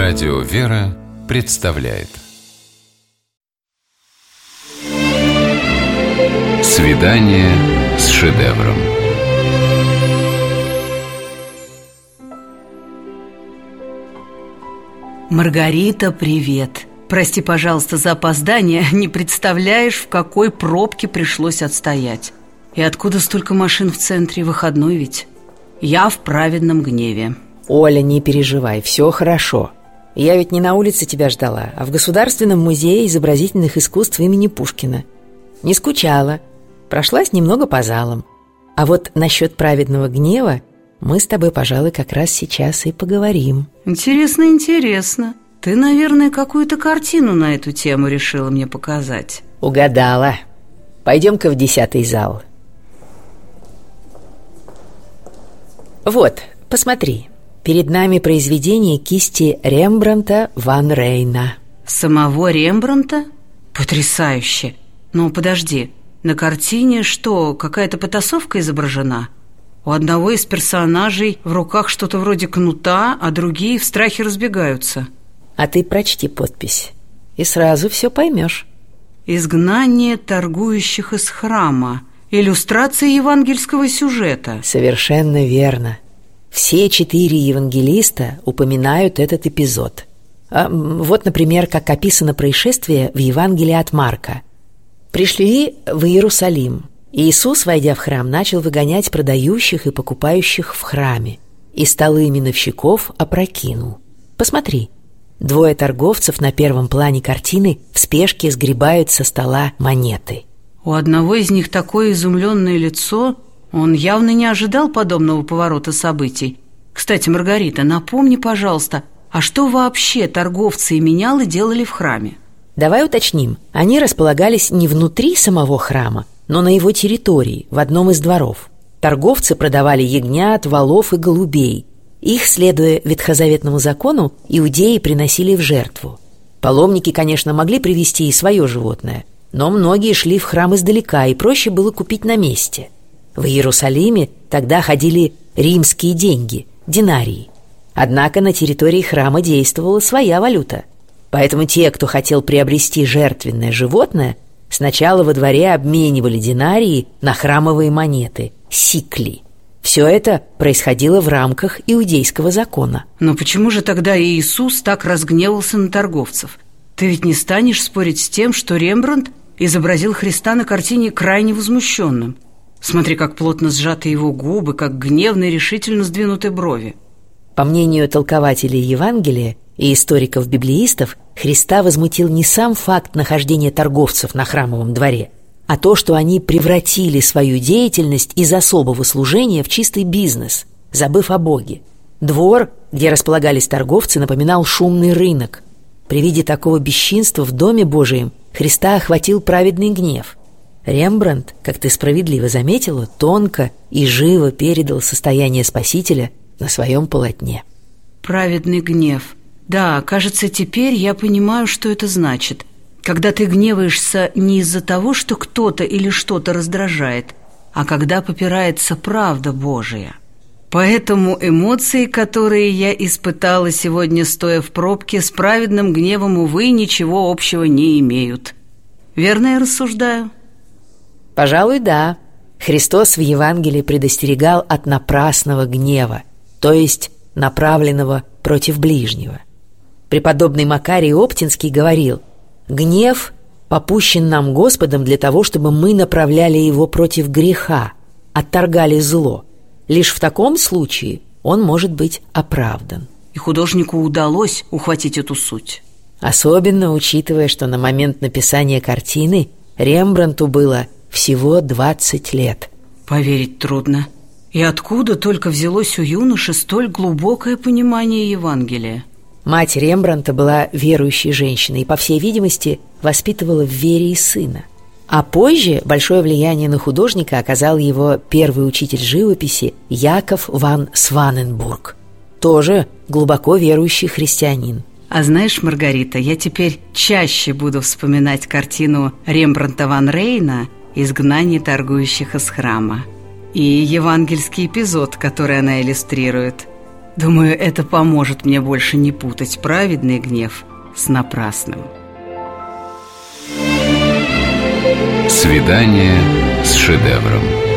Радио «Вера» представляет «Свидание с шедевром». Маргарита, привет. Прости, пожалуйста, за опоздание. Не представляешь, в какой пробке пришлось отстоять. И откуда столько машин в центре? Выходной ведь. Я в праведном гневе. Оля, не переживай, все хорошо. Я ведь не на улице тебя ждала, а в Государственном музее изобразительных искусств имени Пушкина. Не скучала, прошлась немного по залам. А вот насчет праведного гнева мы с тобой, пожалуй, как раз сейчас и поговорим. Интересно. Ты, наверное, какую-то картину на эту тему решила мне показать. Угадала. Пойдем-ка в 10-й зал. Вот, посмотри. Перед нами произведение кисти Рембрандта ван Рейна. Самого Рембрандта? Потрясающе. Но подожди, на картине что, какая-то потасовка изображена? У одного из персонажей в руках что-то вроде кнута, а другие в страхе разбегаются. А ты прочти подпись, и сразу все поймешь. «Изгнание торгующих из храма». Иллюстрация евангельского сюжета. Совершенно верно. Все 4 евангелиста упоминают этот эпизод. Вот, например, как описано происшествие в Евангелии от Марка. Пришли в Иерусалим. Иисус, войдя в храм, начал выгонять продающих и покупающих в храме, и столы миновщиков опрокинул. Посмотри, 2 торговцев на первом плане картины в спешке сгребают со стола монеты. У одного из них такое изумленное лицо. Он явно не ожидал подобного поворота событий. Кстати, Маргарита, напомни, пожалуйста, а что вообще торговцы и менялы делали в храме? Давай уточним. Они располагались не внутри самого храма, но на его территории, в одном из дворов. Торговцы продавали ягнят, волов и голубей. Их, следуя ветхозаветному закону, иудеи приносили в жертву. Паломники, конечно, могли привезти и свое животное, но многие шли в храм издалека, и проще было купить на месте. В Иерусалиме тогда ходили римские деньги, динарии. Однако на территории храма действовала своя валюта. Поэтому те, кто хотел приобрести жертвенное животное, сначала во дворе обменивали динарии на храмовые монеты – сикли. Все это происходило в рамках иудейского закона. Но почему же тогда Иисус так разгневался на торговцев? Ты ведь не станешь спорить с тем, что Рембрандт изобразил Христа на картине крайне возмущенным. Смотри, как плотно сжаты его губы, как гневно и решительно сдвинуты брови. По мнению толкователей Евангелия и историков-библеистов, Христа возмутил не сам факт нахождения торговцев на храмовом дворе, а то, что они превратили свою деятельность из особого служения в чистый бизнес, забыв о Боге. Двор, где располагались торговцы, напоминал шумный рынок. При виде такого бесчинства в Доме Божием Христа охватил праведный гнев. Рембрандт, как ты справедливо заметила, тонко и живо передал состояние Спасителя на своем полотне. Праведный гнев. Да, кажется, теперь я понимаю, что это значит. Когда ты гневаешься не из-за того, что кто-то или что-то раздражает, а когда попирается правда Божия. Поэтому эмоции, которые я испытала сегодня, стоя в пробке, с праведным гневом, увы, ничего общего не имеют. Верно я рассуждаю? Пожалуй, да. Христос в Евангелии предостерегал от напрасного гнева, то есть направленного против ближнего. Преподобный Макарий Оптинский говорил: «Гнев попущен нам Господом для того, чтобы мы направляли его против греха, отторгали зло. Лишь в таком случае он может быть оправдан». И художнику удалось ухватить эту суть. Особенно учитывая, что на момент написания картины Рембрандту было всего 20 лет. Поверить трудно. И откуда только взялось у юноши столь глубокое понимание Евангелия? Мать Рембрандта была верующей женщиной и, по всей видимости, воспитывала в вере и сына. А позже большое влияние на художника оказал его первый учитель живописи Яков ван Сваненбург, тоже глубоко верующий христианин. А знаешь, Маргарита, я теперь чаще буду вспоминать картину Рембрандта ван Рейна «Изгнание торгующих из храма» и евангельский эпизод, который она иллюстрирует. Думаю, это поможет мне больше не путать праведный гнев с напрасным. Свидание с шедевром.